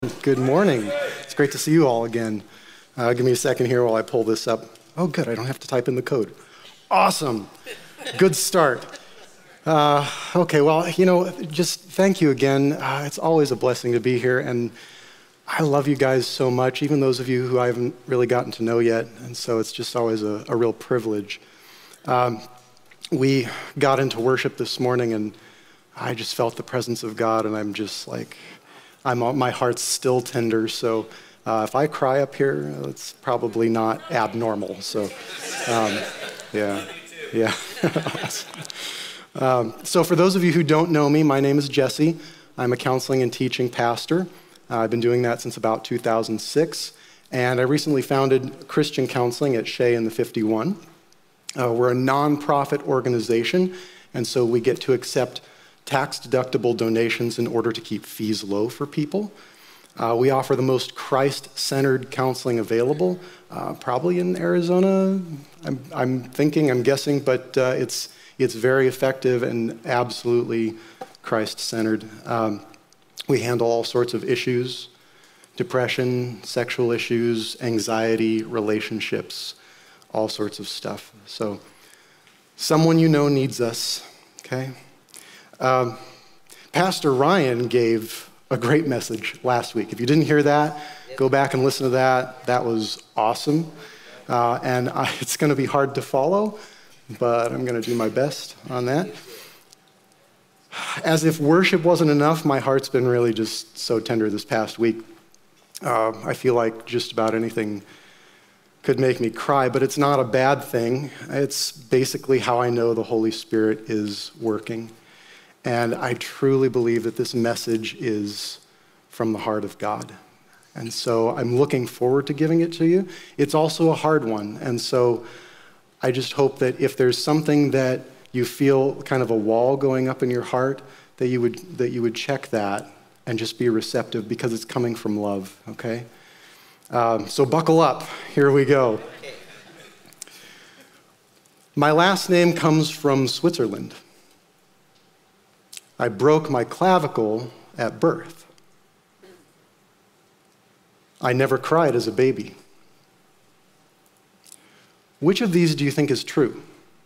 Good morning. It's great to see you all again. Give me a second here while I pull this up. Oh, good. I don't have to type in the code. Awesome. Good start. Okay, well, just thank you again. It's always a blessing to be here, and I love you guys so much, even those of you who I haven't really gotten to know yet, and so it's just always a real privilege. We got into worship this morning, and I just felt the presence of God, and I'm just like, my heart's still tender, so if I cry up here, it's probably not abnormal. So, yeah. So for those of you who don't know me, my name is Jesse. I'm a counseling and teaching pastor. I've been doing that since about 2006, and I recently founded Christian Counseling at Shea in the 51. We're a nonprofit organization, and so we get to accept tax-deductible donations in order to keep fees low for people. We offer the most Christ-centered counseling available, probably in Arizona. I'm guessing, but it's very effective and absolutely Christ-centered. We handle all sorts of issues: depression, sexual issues, anxiety, relationships, all sorts of stuff. So someone you know needs us, okay? Pastor Ryan gave a great message last week. If you didn't hear that, go back and listen to that. That was awesome. It's going to be hard to follow, but I'm going to do my best on that. As if worship wasn't enough, my heart's been really just so tender this past week. I feel like just about anything could make me cry, but it's not a bad thing. It's basically how I know the Holy Spirit is working. And I truly believe that this message is from the heart of God. And so I'm looking forward to giving it to you. It's also a hard one. And so I just hope that if there's something that you feel kind of a wall going up in your heart, that you would check that and just be receptive, because it's coming from love, okay? So buckle up. Here we go. My last name comes from Switzerland. I broke my clavicle at birth. I never cried as a baby. Which of these do you think is true?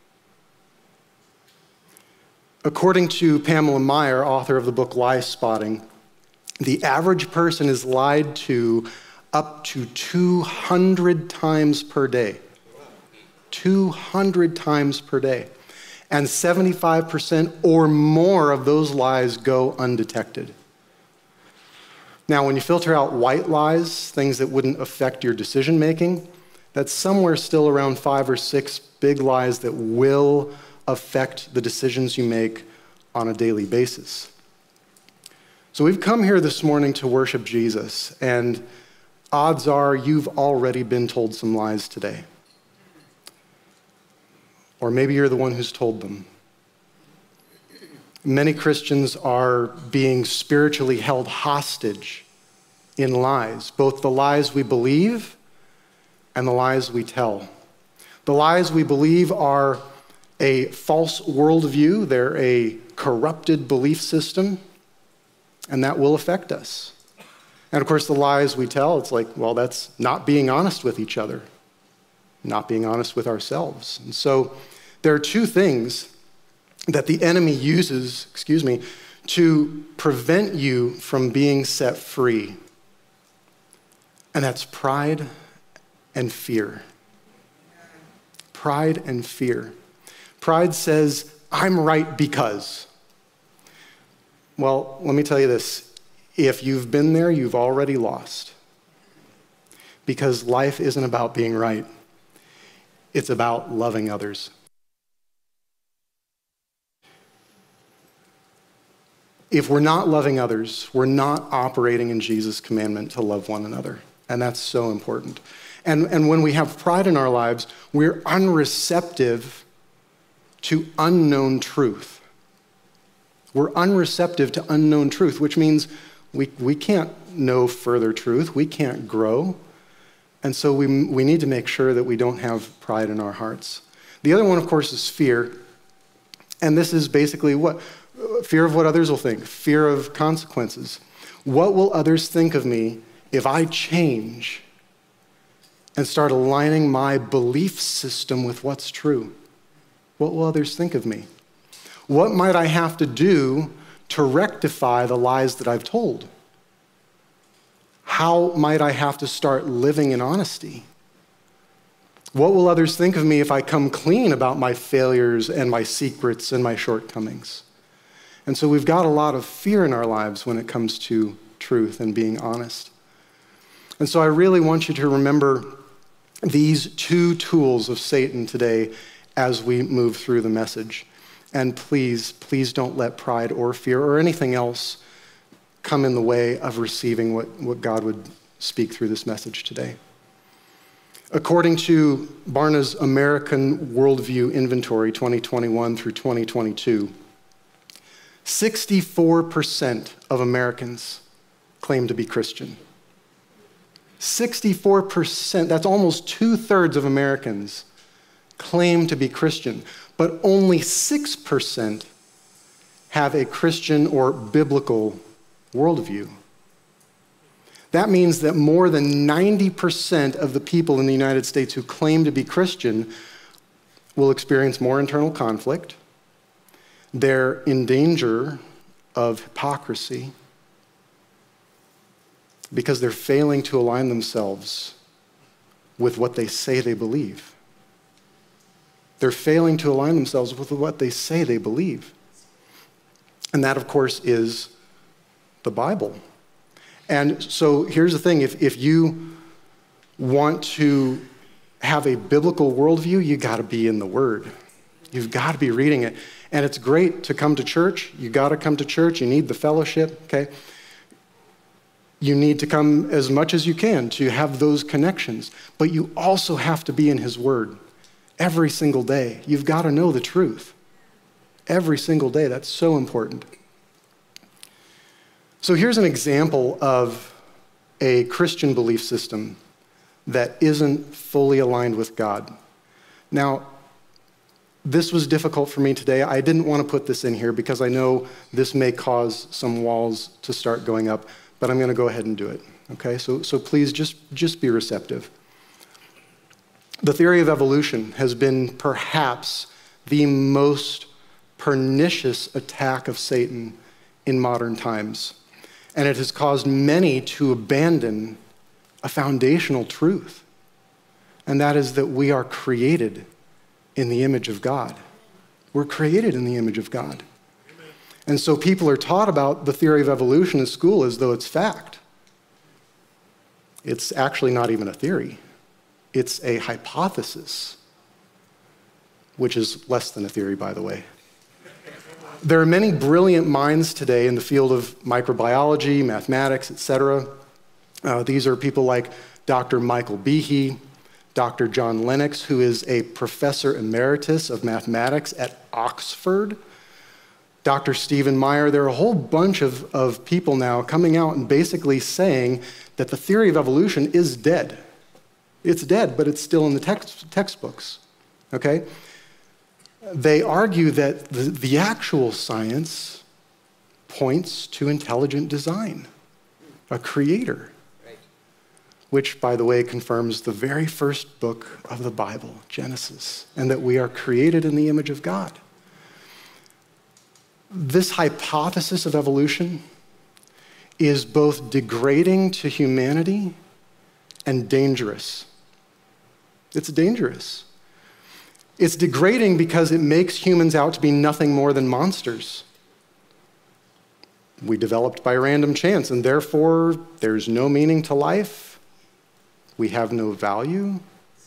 According to Pamela Meyer, author of the book Lie Spotting, the average person is lied to up to 200 times per day. 200 times per day. And 75% or more of those lies go undetected. Now, when you filter out white lies, things that wouldn't affect your decision making, that's somewhere still around 5 or 6 big lies that will affect the decisions you make on a daily basis. So we've come here this morning to worship Jesus, and odds are you've already been told some lies today. Or maybe you're the one who's told them. Many Christians are being spiritually held hostage in lies, both the lies we believe and the lies we tell. The lies we believe are a false worldview. They're a corrupted belief system, and that will affect us. And of course, the lies we tell, it's like, well, that's not being honest with each other, not being honest with ourselves. And so there are two things that the enemy uses, to prevent you from being set free. And that's pride and fear. Pride and fear. Pride says, I'm right because. Well, let me tell you this. If you've been there, you've already lost. Because life isn't about being right. It's about loving others. If we're not loving others, we're not operating in Jesus' commandment to love one another. And that's so important. And when we have pride in our lives, we're unreceptive to unknown truth. We're unreceptive to unknown truth, which means we can't know further truth. We can't grow. And so we need to make sure that we don't have pride in our hearts. The other one, of course, is fear. And this is basically what? Fear of what others will think, fear of consequences. What will others think of me if I change and start aligning my belief system with what's true? What will others think of me? What might I have to do to rectify the lies that I've told? How might I have to start living in honesty? What will others think of me if I come clean about my failures and my secrets and my shortcomings? And so we've got a lot of fear in our lives when it comes to truth and being honest. And so I really want you to remember these two tools of Satan today as we move through the message. And please, please don't let pride or fear or anything else come in the way of receiving what God would speak through this message today. According to Barna's American Worldview Inventory 2021 through 2022, 64% of Americans claim to be Christian. 64%, that's almost 2/3 of Americans claim to be Christian, but only 6% have a Christian or biblical worldview. That means that more than 90% of the people in the United States who claim to be Christian will experience more internal conflict. They're in danger of hypocrisy because they're failing to align themselves with what they say they believe. They're failing to align themselves with what they say they believe. And that, of course, is the Bible. And so here's the thing. If you want to have a biblical worldview, you got to be in the Word. You've got to be reading it. And it's great to come to church. You got to come to church. You need the fellowship, okay? You need to come as much as you can to have those connections. But you also have to be in His Word every single day. You've got to know the truth every single day. That's so important. So here's an example of a Christian belief system that isn't fully aligned with God. Now, this was difficult for me today. I didn't want to put this in here because I know this may cause some walls to start going up, but I'm going to go ahead and do it, okay? So please just be receptive. The theory of evolution has been perhaps the most pernicious attack of Satan in modern times. And it has caused many to abandon a foundational truth. And that is that we are created in the image of God. We're created in the image of God. Amen. And so people are taught about the theory of evolution in school as though it's fact. It's actually not even a theory. It's a hypothesis, which is less than a theory, by the way. There are many brilliant minds today in the field of microbiology, mathematics, etc. These are people like Dr. Michael Behe, Dr. John Lennox, who is a professor emeritus of mathematics at Oxford, Dr. Stephen Meyer. There are a whole bunch of people now coming out and basically saying that the theory of evolution is dead. It's dead, but it's still in the textbooks, okay? They argue that the actual science points to intelligent design, a creator, right. Which, by the way, confirms the very first book of the Bible, Genesis, and that we are created in the image of God. This hypothesis of evolution is both degrading to humanity and dangerous. It's dangerous. It's degrading because it makes humans out to be nothing more than monsters. We developed by random chance, and therefore there's no meaning to life. We have no value.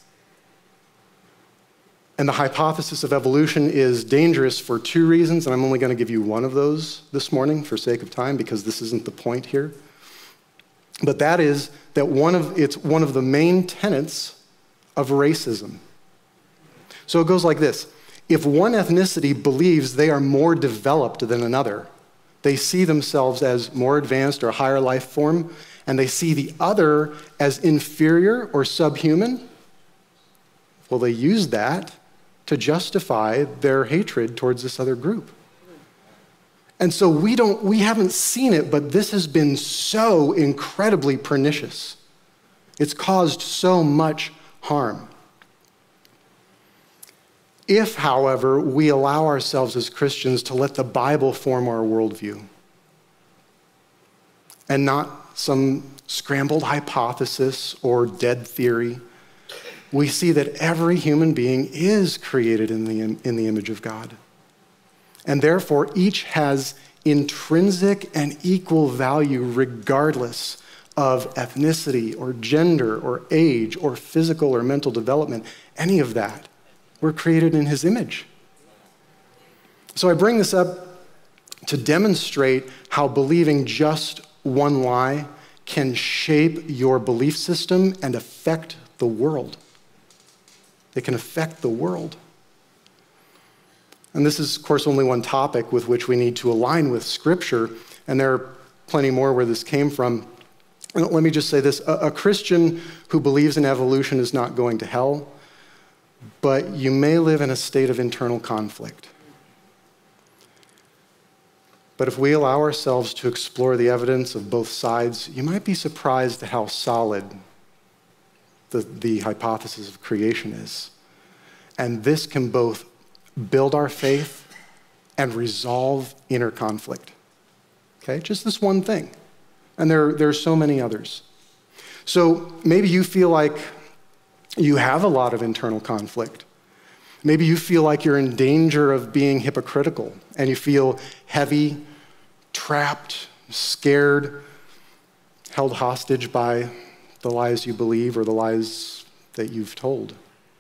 And the hypothesis of evolution is dangerous for two reasons, and I'm only going to give you one of those this morning for sake of time, because this isn't the point here. But that is that it's one of the main tenets of racism. So it goes like this. If one ethnicity believes they are more developed than another, they see themselves as more advanced or higher life form, and they see the other as inferior or subhuman, well, they use that to justify their hatred towards this other group. And so we haven't seen it, but this has been so incredibly pernicious. It's caused so much harm. If, however, we allow ourselves as Christians to let the Bible form our worldview and not some scrambled hypothesis or dead theory, we see that every human being is created in the image of God. And therefore, each has intrinsic and equal value regardless of ethnicity or gender or age or physical or mental development, any of that. We're created in his image. So I bring this up to demonstrate how believing just one lie can shape your belief system and affect the world. It can affect the world. And this is, of course, only one topic with which we need to align with Scripture, and there are plenty more where this came from. And let me just say this. A Christian who believes in evolution is not going to hell, but you may live in a state of internal conflict. But if we allow ourselves to explore the evidence of both sides, you might be surprised at how solid the hypothesis of creation is. And this can both build our faith and resolve inner conflict. Okay, just this one thing. And there are so many others. So maybe you feel like you have a lot of internal conflict. Maybe you feel like you're in danger of being hypocritical, and you feel heavy, trapped, scared, held hostage by the lies you believe or the lies that you've told.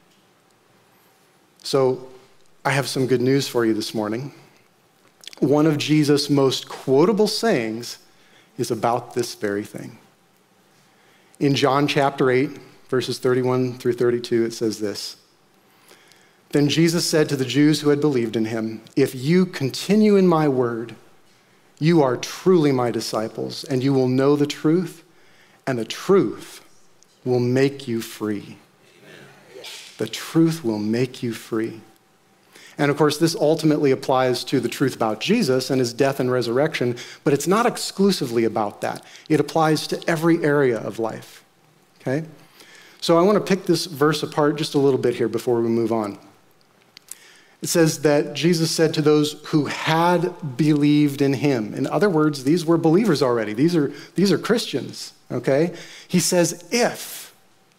So I have some good news for you this morning. One of Jesus' most quotable sayings is about this very thing. In John chapter 8, verses 31 through 32, it says this. Then Jesus said to the Jews who had believed in him, "If you continue in my word, you are truly my disciples, and you will know the truth, and the truth will make you free." Amen. The truth will make you free. And of course, this ultimately applies to the truth about Jesus and his death and resurrection, but it's not exclusively about that. It applies to every area of life, okay? So I want to pick this verse apart just a little bit here before we move on. It says that Jesus said to those who had believed in him. In other words, these were believers already. These are Christians, okay? He says, if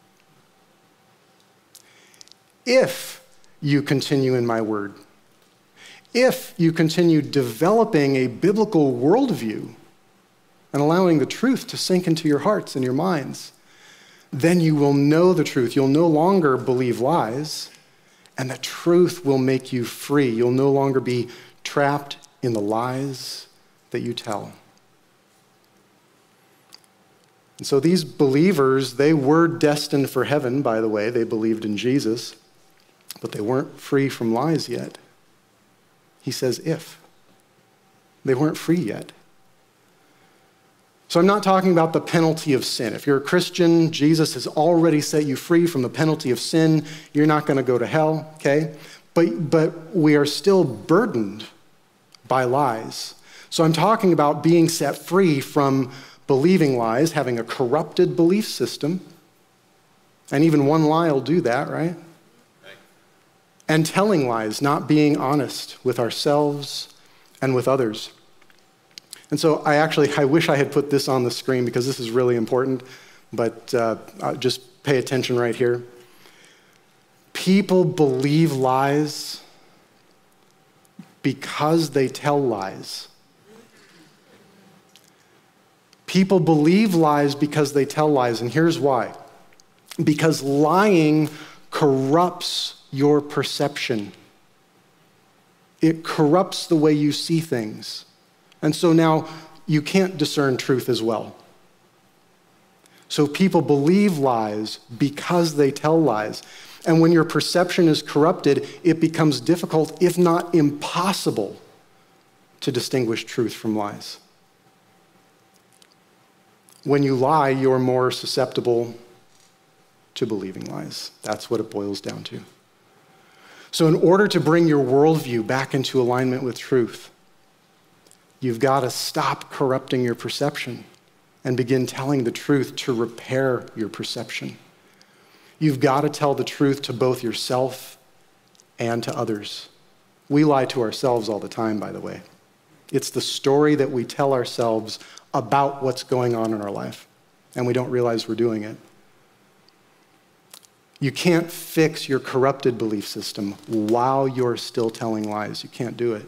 you continue in my word, if you continue developing a biblical worldview and allowing the truth to sink into your hearts and your minds, then you will know the truth. You'll no longer believe lies, and the truth will make you free. You'll no longer be trapped in the lies that you tell. And so these believers, they were destined for heaven, by the way. They believed in Jesus, but they weren't free from lies yet. He says if. They weren't free yet. So I'm not talking about the penalty of sin. If you're a Christian, Jesus has already set you free from the penalty of sin. You're not going to go to hell, okay? But we are still burdened by lies. So I'm talking about being set free from believing lies, having a corrupted belief system. And even one lie will do that, right? And telling lies, not being honest with ourselves and with others. And so I wish I had put this on the screen because this is really important, but just pay attention right here. People believe lies because they tell lies. People believe lies because they tell lies, and here's why. Because lying corrupts your perception. It corrupts the way you see things. And so now you can't discern truth as well. So people believe lies because they tell lies. And when your perception is corrupted, it becomes difficult, if not impossible, to distinguish truth from lies. When you lie, you're more susceptible to believing lies. That's what it boils down to. So in order to bring your worldview back into alignment with truth, You've got to stop corrupting your perception and begin telling the truth to repair your perception. You've got to tell the truth to both yourself and to others. We lie to ourselves all the time, by the way. It's the story that we tell ourselves about what's going on in our life, and we don't realize we're doing it. You can't fix your corrupted belief system while you're still telling lies. You can't do it.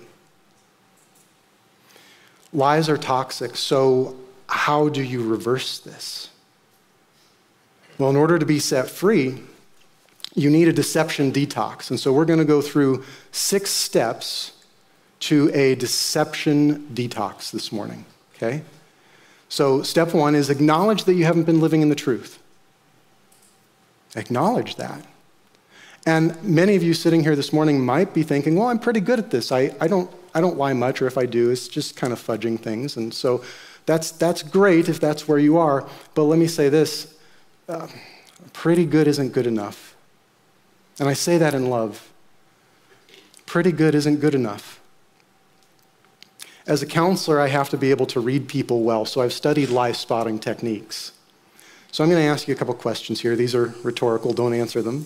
Lies are toxic, so how do you reverse this? Well, in order to be set free, you need a deception detox. And so we're going to go through 6 steps to a deception detox this morning, okay? So step 1 is acknowledge that you haven't been living in the truth. Acknowledge that. And many of you sitting here this morning might be thinking, well, I'm pretty good at this. I don't lie much, or if I do, it's just kind of fudging things. And so that's great if that's where you are. But let me say this, pretty good isn't good enough. And I say that in love. Pretty good isn't good enough. As a counselor, I have to be able to read people well, so I've studied lie spotting techniques. So I'm going to ask you a couple questions here. These are rhetorical, don't answer them.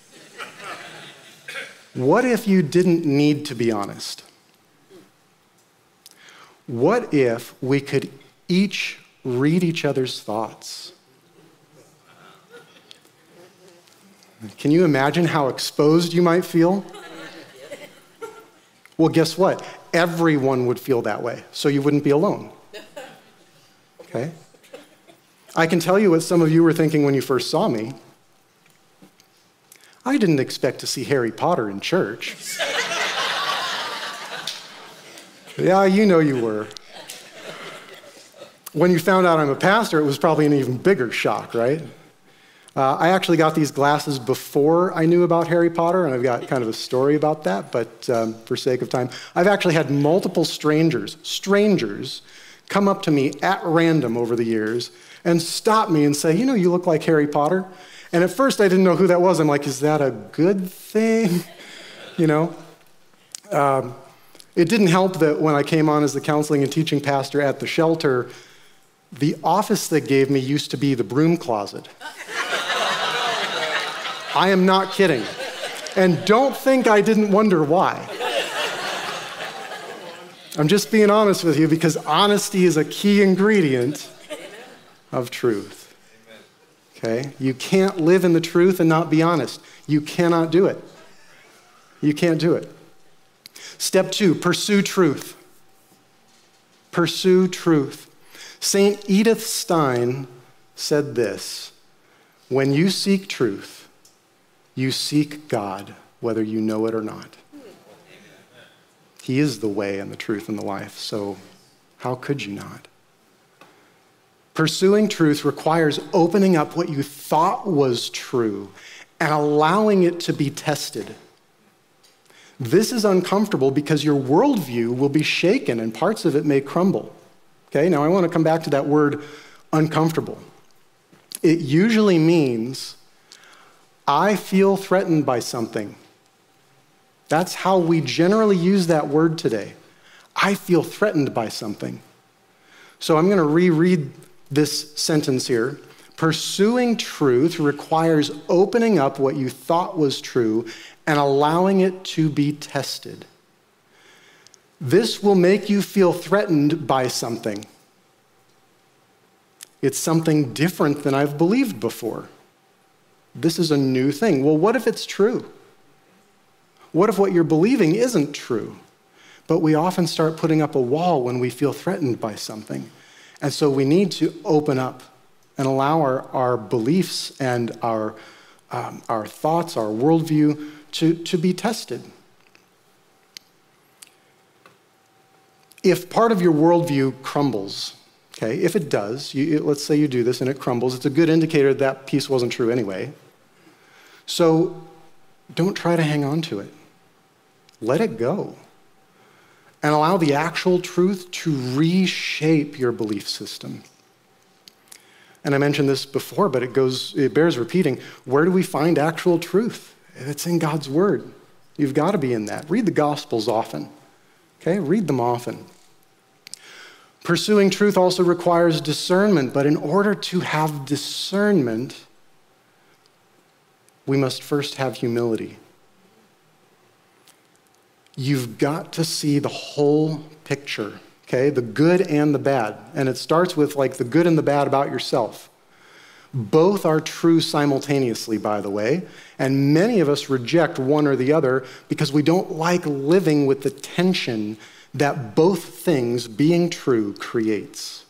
What if you didn't need to be honest? What if we could each read each other's thoughts? Can you imagine how exposed you might feel? Well, guess what? Everyone would feel that way, so you wouldn't be alone. Okay? I can tell you what some of you were thinking when you first saw me. I didn't expect to see Harry Potter in church. Yeah, you know you were. When you found out I'm a pastor, it was probably an even bigger shock, right? I actually got these glasses before I knew about Harry Potter, and I've got kind of a story about that, but for sake of time, I've actually had multiple strangers come up to me at random over the years and stop me and say, you know, you look like Harry Potter. And at first I didn't know who that was. I'm like, is that a good thing? You know? It didn't help that when I came on as the counseling and teaching pastor at the shelter, the office they gave me used to be the broom closet. I am not kidding. And don't think I didn't wonder why. I'm just being honest with you because honesty is a key ingredient of truth. Okay? You can't live in the truth and not be honest. You cannot do it. You can't do it. Step 2, pursue truth. Pursue truth. St. Edith Stein said this, when you seek truth, you seek God, whether you know it or not. He is the way and the truth and the life, so how could you not? Pursuing truth requires opening up what you thought was true and allowing it to be tested. This is uncomfortable because your worldview will be shaken and parts of it may crumble. Okay, now I want to come back to that word uncomfortable. It usually means I feel threatened by something. That's how we generally use that word today. I feel threatened by something. So I'm going to reread this sentence here. Pursuing truth requires opening up what you thought was true and allowing it to be tested. This will make you feel threatened by something. It's something different than I've believed before. This is a new thing. Well, what if it's true? What if what you're believing isn't true? But we often start putting up a wall when we feel threatened by something. And so we need to open up and allow our beliefs and our thoughts, our worldview to be tested. If part of your worldview crumbles, okay, if it does, let's say you do this and it crumbles, it's a good indicator that piece wasn't true anyway. So don't try to hang on to it. Let it go. And allow the actual truth to reshape your belief system. And I mentioned this before, but it bears repeating. Where do we find actual truth? It's in God's Word. You've got to be in that. Read the Gospels often. Okay? Read them often. Pursuing truth also requires discernment, but in order to have discernment, we must first have humility. You've got to see the whole picture, okay? The good and the bad. And it starts with like the good and the bad about yourself. Both are true simultaneously, by the way, and many of us reject one or the other because we don't like living with the tension that both things being true creates.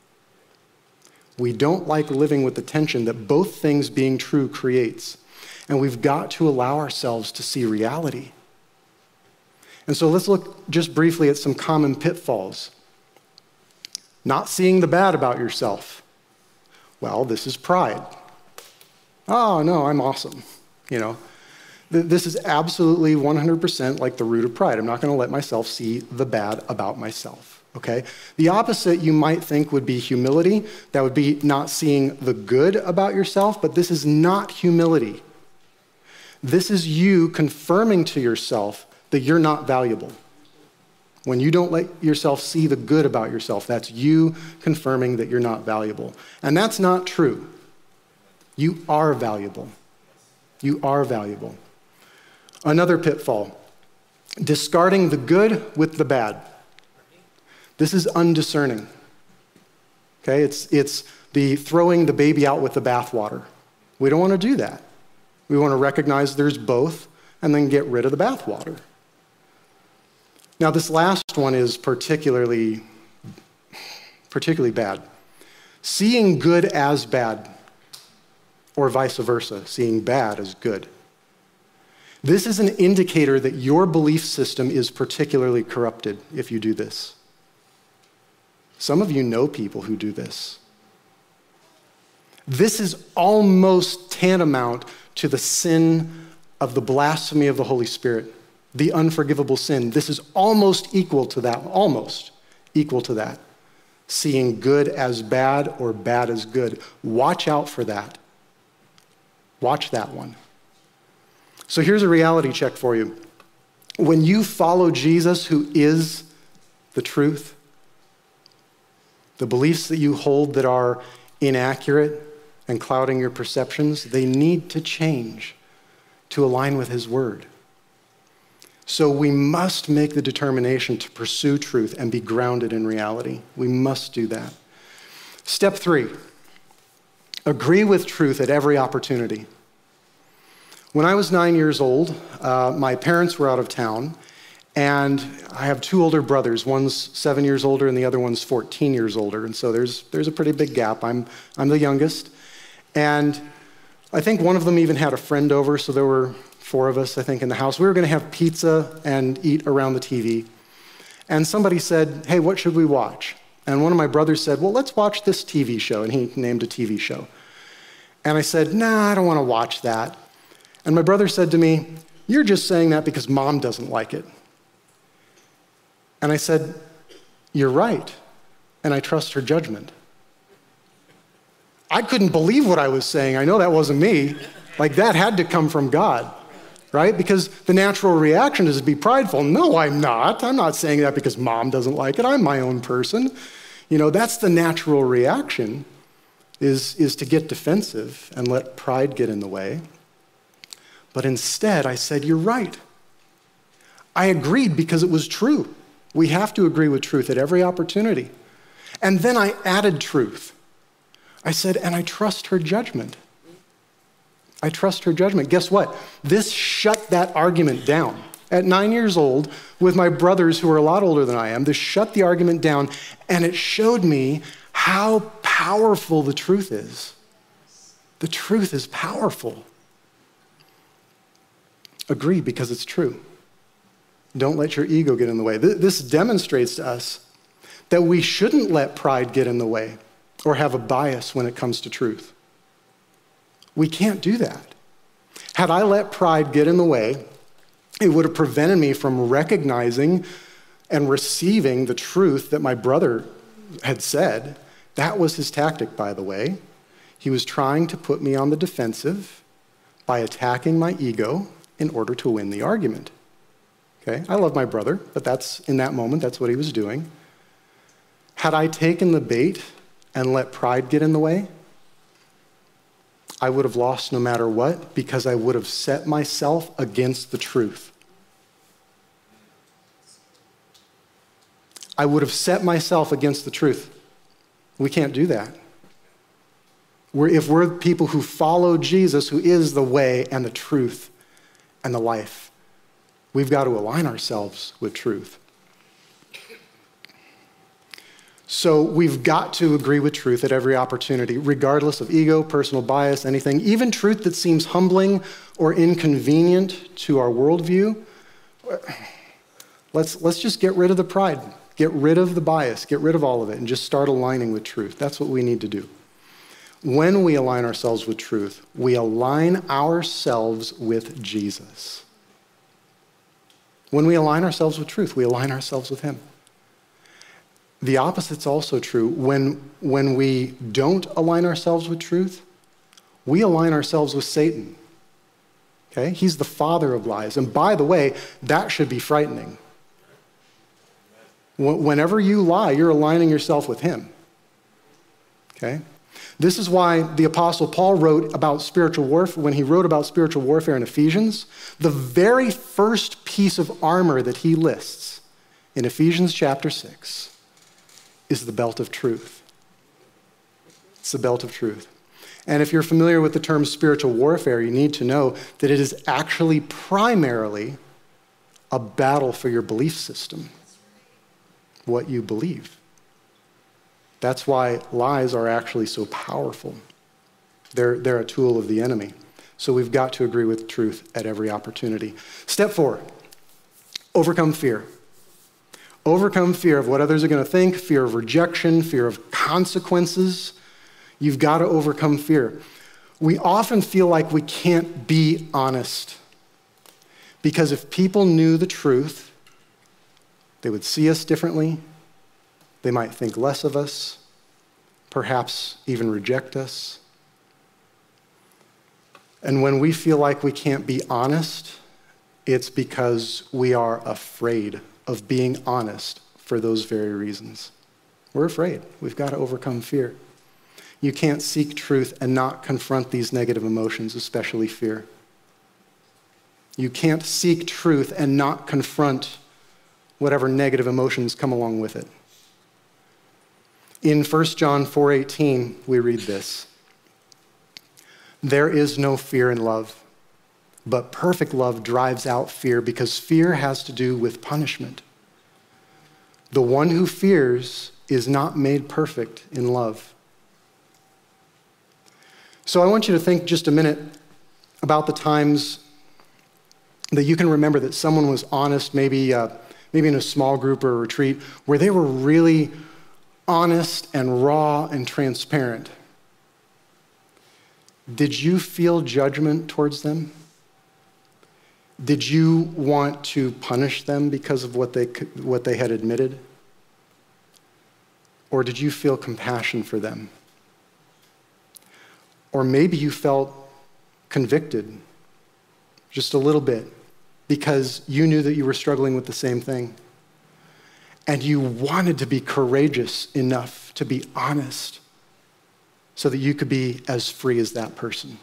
We don't like living with the tension that both things being true creates. And we've got to allow ourselves to see reality. And so let's look just briefly at some common pitfalls. Not seeing the bad about yourself. Well, this is pride. Oh, no, I'm awesome. This is absolutely 100% like the root of pride. I'm not going to let myself see the bad about myself, okay? The opposite you might think would be humility. That would be not seeing the good about yourself, but this is not humility. This is you confirming to yourself that you're not valuable. When you don't let yourself see the good about yourself, that's you confirming that you're not valuable. And that's not true. You are valuable. You are valuable. Another pitfall, discarding the good with the bad. This is undiscerning. Okay, it's the throwing the baby out with the bathwater. We don't want to do that. We want to recognize there's both and then get rid of the bathwater. Now, this last one is particularly bad. Seeing good as bad, or vice versa, seeing bad as good. This is an indicator that your belief system is particularly corrupted if you do this. Some of you know people who do this. This is almost tantamount to the sin of the blasphemy of the Holy Spirit, the unforgivable sin. This is almost equal to that, almost equal to that. Seeing good as bad or bad as good. Watch out for that. Watch that one. So here's a reality check for you. When you follow Jesus, who is the truth, the beliefs that you hold that are inaccurate and clouding your perceptions, they need to change to align with his word. So we must make the determination to pursue truth and be grounded in reality. We must do that. Step 3, agree with truth at every opportunity. When I was 9 years old, my parents were out of town, and I have 2 older brothers. One's 7 years older, and the other one's 14 years older. And so there's a pretty big gap. I'm the youngest, and I think one of them even had a friend over, so there were 4 of us, I think, in the house. We were going to have pizza and eat around the TV. And somebody said, "Hey, what should we watch?" And one of my brothers said, "Well, let's watch this TV show." And he named a TV show. And I said, "Nah, I don't want to watch that." And my brother said to me, "You're just saying that because Mom doesn't like it." And I said, "You're right, and I trust her judgment." I couldn't believe what I was saying. I know that wasn't me. Like, that had to come from God, right? Because the natural reaction is to be prideful. No, I'm not. I'm not saying that because Mom doesn't like it. I'm my own person. That's the natural reaction, is to get defensive and let pride get in the way. But instead, I said, "You're right." I agreed because it was true. We have to agree with truth at every opportunity. And then I added truth. I said, "And I trust her judgment." I trust her judgment. Guess what? This shut that argument down. At 9 years old, with my brothers who are a lot older than I am, this shut the argument down, and it showed me how powerful the truth is. The truth is powerful. Agree because it's true. Don't let your ego get in the way. This demonstrates to us that we shouldn't let pride get in the way or have a bias when it comes to truth. We can't do that. Had I let pride get in the way, it would have prevented me from recognizing and receiving the truth that my brother had said. That was his tactic, by the way. He was trying to put me on the defensive by attacking my ego in order to win the argument. Okay, I love my brother, but in that moment, that's what he was doing. had I taken the bait and let pride get in the way, I would have lost no matter what, because I would have set myself against the truth. I would have set myself against the truth. We can't do that. If we're people who follow Jesus, who is the way and the truth and the life, we've got to align ourselves with truth. So we've got to agree with truth at every opportunity, regardless of ego, personal bias, anything, even truth that seems humbling or inconvenient to our worldview. Let's just get rid of the pride, get rid of the bias, get rid of all of it, and just start aligning with truth. That's what we need to do. When we align ourselves with truth, we align ourselves with Jesus. When we align ourselves with truth, we align ourselves with him. The opposite's also true. When we don't align ourselves with truth, we align ourselves with Satan. Okay? He's the father of lies. And by the way, that should be frightening. Whenever you lie, you're aligning yourself with him. Okay? This is why the Apostle Paul wrote about spiritual warfare. When he wrote about spiritual warfare in Ephesians, the very first piece of armor that he lists in Ephesians chapter 6 is the belt of truth. It's the belt of truth. And if you're familiar with the term spiritual warfare, you need to know that it is actually primarily a battle for your belief system, what you believe. That's why lies are actually so powerful. They're a tool of the enemy. So we've got to agree with truth at every opportunity. Step 4, overcome fear. Overcome fear of what others are going to think, fear of rejection, fear of consequences. You've got to overcome fear. We often feel like we can't be honest because if people knew the truth, they would see us differently. They might think less of us, perhaps even reject us. And when we feel like we can't be honest, it's because we are afraid of being honest for those very reasons. We're afraid. We've got to overcome fear. You can't seek truth and not confront these negative emotions, especially fear. You can't seek truth and not confront whatever negative emotions come along with it. In 1 John 4:18, we read this. There is no fear in love, but perfect love drives out fear because fear has to do with punishment. The one who fears is not made perfect in love. So I want you to think just a minute about the times that you can remember that someone was honest, maybe in a small group or a retreat, where they were really honest and raw and transparent. Did you feel judgment towards them? Did you want to punish them because of what they had admitted? Or did you feel compassion for them? Or maybe you felt convicted just a little bit because you knew that you were struggling with the same thing. And you wanted to be courageous enough to be honest so that you could be as free as that person.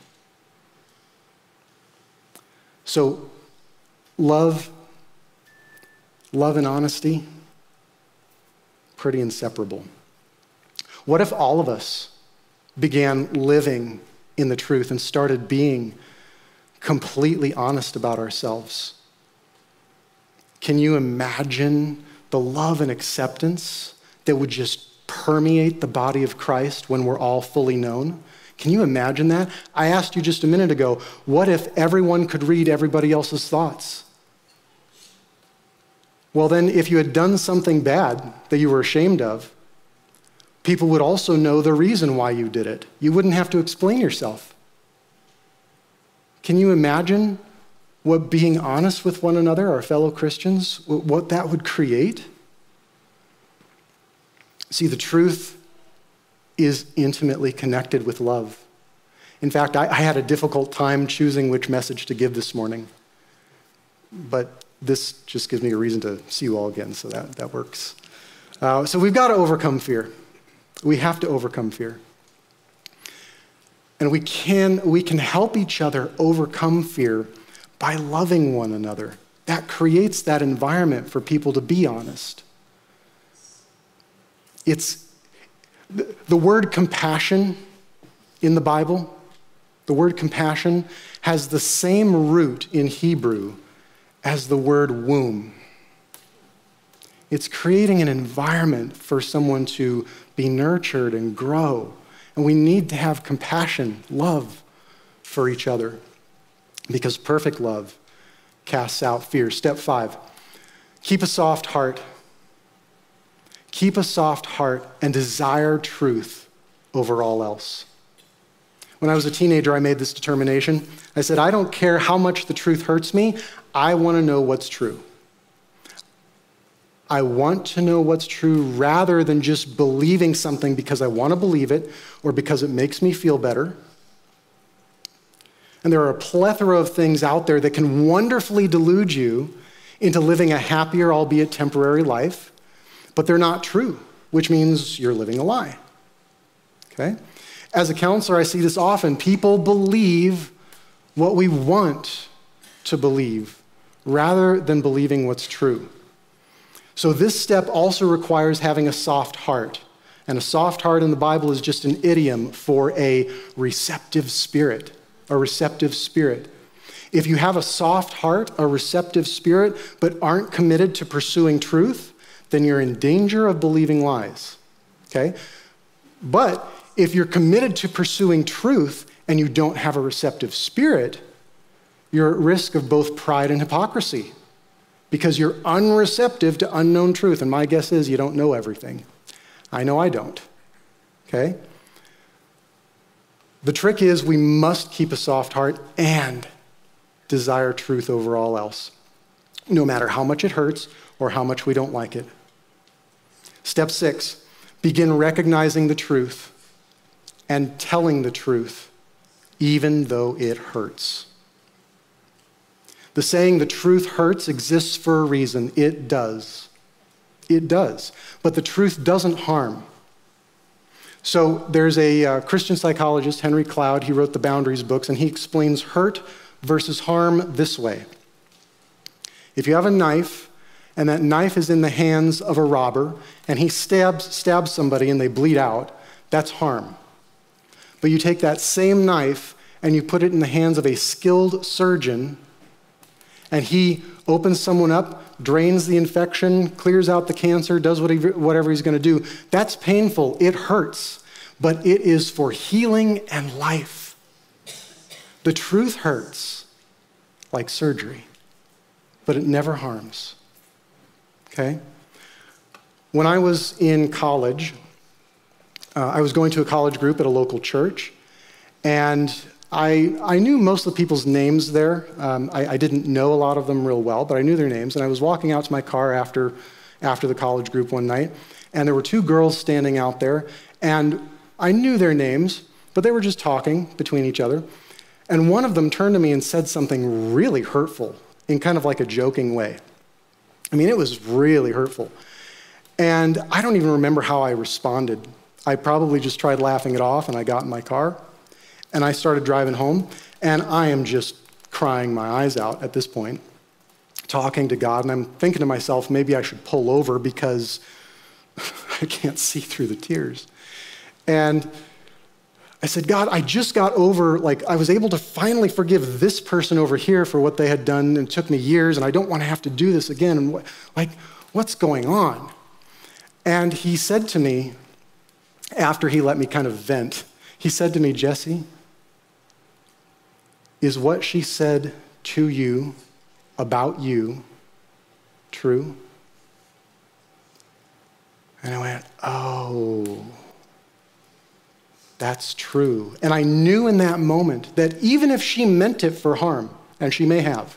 So, love and honesty, pretty inseparable. What if all of us began living in the truth and started being completely honest about ourselves? Can you imagine the love and acceptance that would just permeate the body of Christ when we're all fully known? Can you imagine that? I asked you just a minute ago, what if everyone could read everybody else's thoughts? Well, then if you had done something bad that you were ashamed of, people would also know the reason why you did it. You wouldn't have to explain yourself. Can you imagine what being honest with one another, our fellow Christians, what that would create? See, the truth is intimately connected with love. In fact, I had a difficult time choosing which message to give this morning, but this just gives me a reason to see you all again, so that works. So we've got to overcome fear. We have to overcome fear. And we can help each other overcome fear by loving one another. That creates that environment for people to be honest. It's the word compassion in the Bible. The word compassion has the same root in Hebrew as the word womb. It's creating an environment for someone to be nurtured and grow. And we need to have compassion, love for each other, because perfect love casts out fear. Step 5, keep a soft heart. Keep a soft heart and desire truth over all else. When I was a teenager, I made this determination. I said, I don't care how much the truth hurts me. I want to know what's true. I want to know what's true rather than just believing something because I want to believe it or because it makes me feel better. And there are a plethora of things out there that can wonderfully delude you into living a happier, albeit temporary life, but they're not true, which means you're living a lie. Okay? As a counselor, I see this often. People believe what we want to believe rather than believing what's true. So this step also requires having a soft heart. And a soft heart in the Bible is just an idiom for a receptive spirit. A receptive spirit. If you have a soft heart, a receptive spirit, but aren't committed to pursuing truth, then you're in danger of believing lies. Okay? But if you're committed to pursuing truth and you don't have a receptive spirit, you're at risk of both pride and hypocrisy because you're unreceptive to unknown truth. And my guess is you don't know everything. I know I don't. Okay? The trick is we must keep a soft heart and desire truth over all else, no matter how much it hurts or how much we don't like it. Step 6, begin recognizing the truth and telling the truth, even though it hurts. The saying, the truth hurts, exists for a reason. It does. It does. But the truth doesn't harm. So there's a Christian psychologist, Henry Cloud. He wrote the Boundaries books, and he explains hurt versus harm this way. If you have a knife, and that knife is in the hands of a robber, and he stabs somebody and they bleed out, that's harm. But you take that same knife and you put it in the hands of a skilled surgeon, and he opens someone up, drains the infection, clears out the cancer, does whatever he's going to do. That's painful. It hurts. But it is for healing and life. The truth hurts like surgery, but it never harms. Okay? When I was in college, I was going to a college group at a local church, and I knew most of the people's names there. I didn't know a lot of them real well, but I knew their names. And I was walking out to my car after the college group one night, and there were 2 girls standing out there, and I knew their names, but they were just talking between each other. And one of them turned to me and said something really hurtful in kind of like a joking way. I mean, it was really hurtful. And I don't even remember how I responded. I probably just tried laughing it off, and I got in my car. And I started driving home, and I am just crying my eyes out at this point, talking to God, and I'm thinking to myself, maybe I should pull over because I can't see through the tears. And I said, God, I just got over, I was able to finally forgive this person over here for what they had done, and it took me years, and I don't want to have to do this again. And what's going on? And he said to me, after he let me kind of vent, he said to me, Jesse, is what she said to you about you true? And I went, oh, that's true. And I knew in that moment that even if she meant it for harm, and she may have,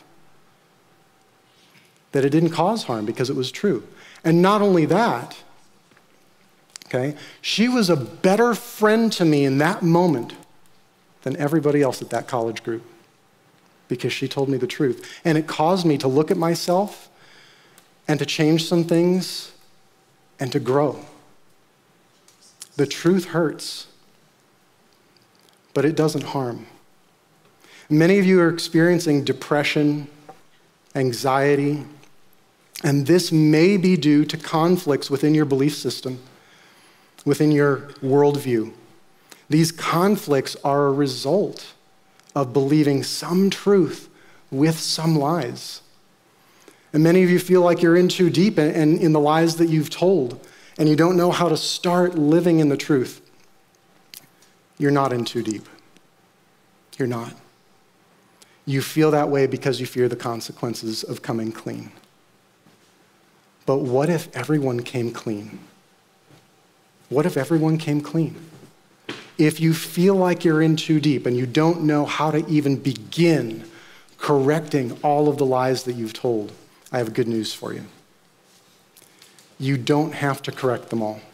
that it didn't cause harm because it was true. And not only that, okay, she was a better friend to me in that moment than everybody else at that college group because she told me the truth. And it caused me to look at myself and to change some things and to grow. The truth hurts, but it doesn't harm. Many of you are experiencing depression, anxiety, and this may be due to conflicts within your belief system, within your worldview. These conflicts are a result of believing some truth with some lies. And many of you feel like you're in too deep and in the lies that you've told, and you don't know how to start living in the truth. You're not in too deep. You're not. You feel that way because you fear the consequences of coming clean. But what if everyone came clean? What if everyone came clean? If you feel like you're in too deep and you don't know how to even begin correcting all of the lies that you've told, I have good news for you. You don't have to correct them all.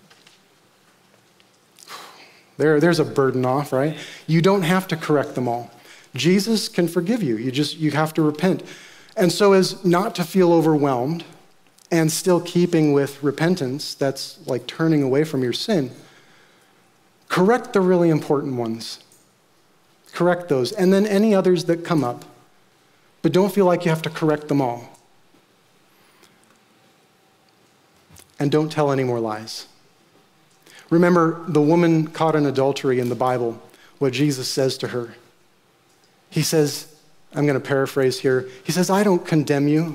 There's a burden off, right? You don't have to correct them all. Jesus can forgive you. You have to repent. And so as not to feel overwhelmed and still keeping with repentance, that's like turning away from your sin, correct the really important ones. Correct those. And then any others that come up. But don't feel like you have to correct them all. And don't tell any more lies. Remember the woman caught in adultery in the Bible, what Jesus says to her. He says, I'm going to paraphrase here, he says, I don't condemn you.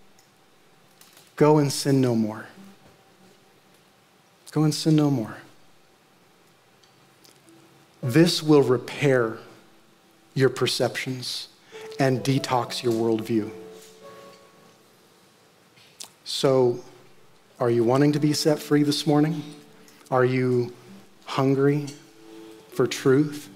Go and sin no more. Go and sin no more. This will repair your perceptions and detox your worldview. So, are you wanting to be set free this morning? Are you hungry for truth?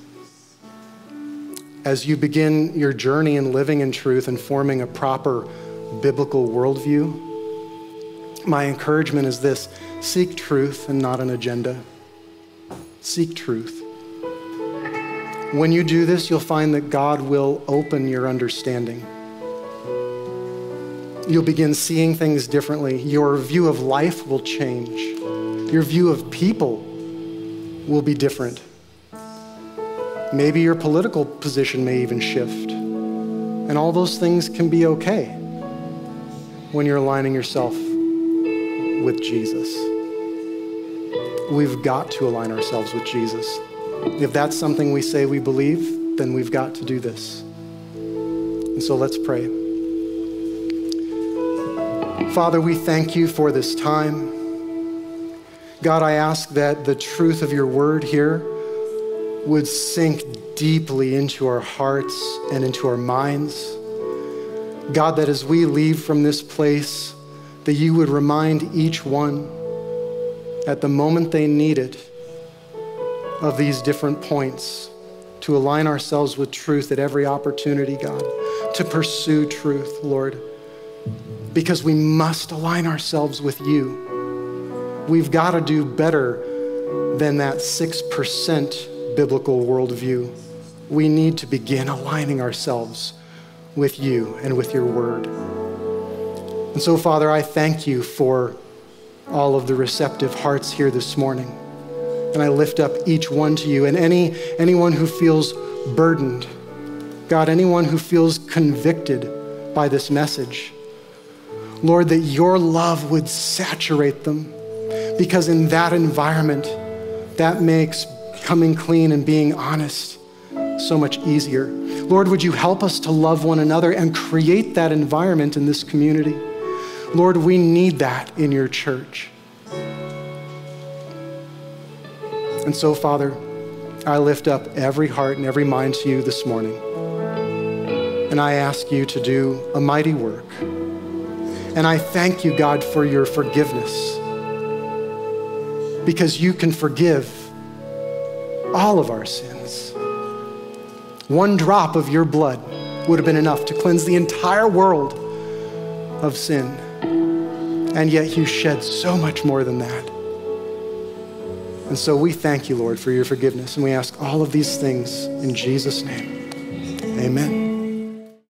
As you begin your journey in living in truth and forming a proper biblical worldview, my encouragement is this: seek truth and not an agenda. Seek truth. When you do this, you'll find that God will open your understanding. You'll begin seeing things differently. Your view of life will change. Your view of people will be different. Maybe your political position may even shift. And all those things can be okay when you're aligning yourself with Jesus. We've got to align ourselves with Jesus. If that's something we say we believe, then we've got to do this. And so let's pray. Father, we thank you for this time. God, I ask that the truth of your word here would sink deeply into our hearts and into our minds. God, that as we leave from this place, that you would remind each one at the moment they need it of these different points, to align ourselves with truth at every opportunity, God, to pursue truth, Lord, because we must align ourselves with you. We've got to do better than that 6% biblical worldview. We need to begin aligning ourselves with you and with your word. And so, Father, I thank you for all of the receptive hearts here this morning. And I lift up each one to you. And anyone who feels burdened, God, anyone who feels convicted by this message, Lord, that your love would saturate them, because in that environment, that makes coming clean and being honest so much easier. Lord, would you help us to love one another and create that environment in this community? Lord, we need that in your church. And so, Father, I lift up every heart and every mind to you this morning. And I ask you to do a mighty work. And I thank you, God, for your forgiveness, because you can forgive all of our sins. One drop of your blood would have been enough to cleanse the entire world of sin. And yet you shed so much more than that. And so we thank you, Lord, for your forgiveness. And we ask all of these things in Jesus' name. Amen.